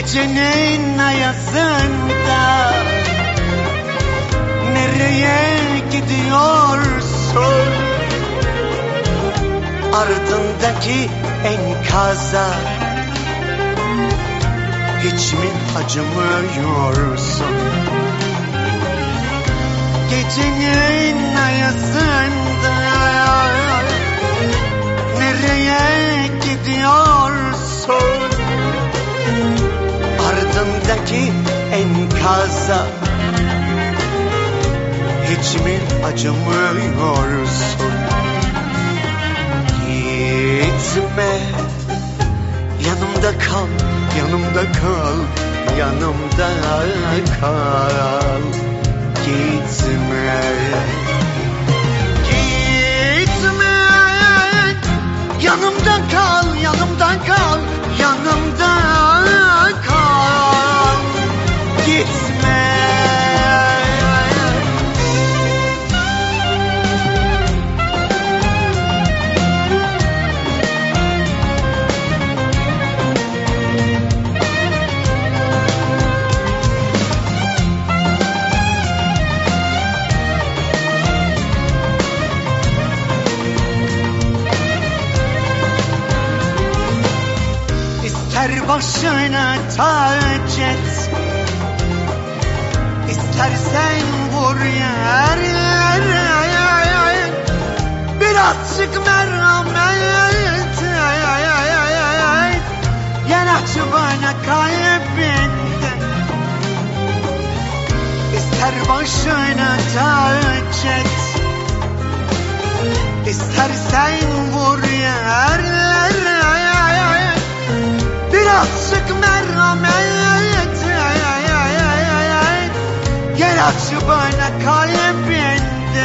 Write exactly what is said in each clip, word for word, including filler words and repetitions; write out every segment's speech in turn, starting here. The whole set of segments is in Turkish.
Gecenin ayazında nereye gidiyorsun? Ardındaki enkaza hiç mi acımıyorsun? Gecenin ayazında nereye gidiyorsun? Ardındaki enkaza hiç mi acımıyorsun? Gitme, yanımda kal, yanımda kal, yanımda kal. Gitme, gitme, yanımda kal, yanımda kal, yanımda kal. Gitme. İster başına taç et, İstersen vur yerlere, birazcık merhamet, yer aç bana kalbinde. İster başına taç et, İstersen vur yerlere, birazcık merhamet, yer aç bana kalbinde.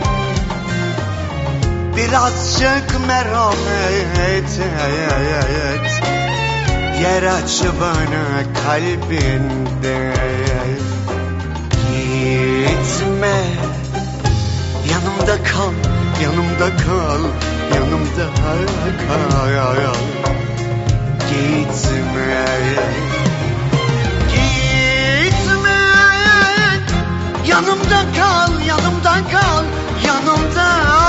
Birazcık merhamet, yer aç bana kalbinde. Gitme, yanımda kal, yanımda kal, yanımda kal. Gitme, gitme, yanımda kal, yanımda kal, yanımda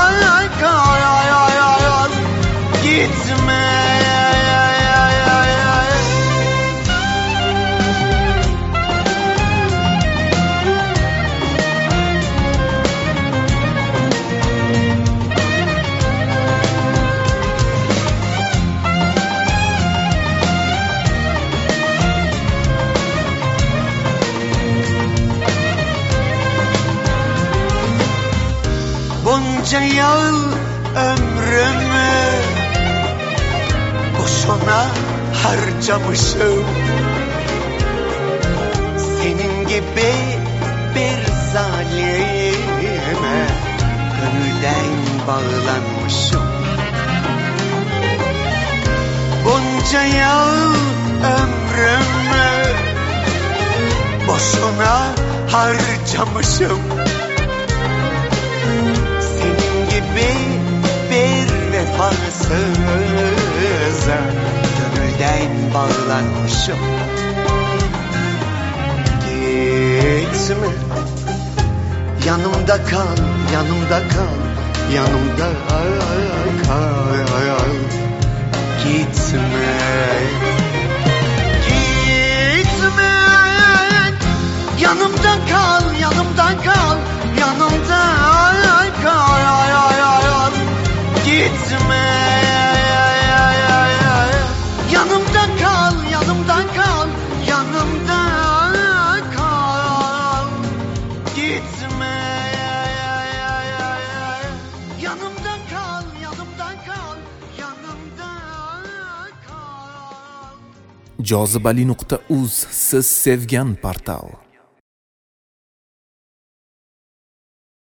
kal. Gitme. Bunca yıl ömrümü boşuna harcamışım. Senin gibi bir zalime gönülden bağlanmışım. Bunca yıl ömrümü boşuna harcamışım. Bir vefasıza gönülden bağlanmışım. Gitme, yanımda kal, yanımda kal, yanımda kal. Gitme, gitme, yanımda kal, yanımda kal, yanımda kal. Gitme, yanımda kal, yanımda kal, yanımda kal. Gitme, yanımda kal, yanımda kal, yanımda kal. jozibali nuqta uz siz sevgan portal.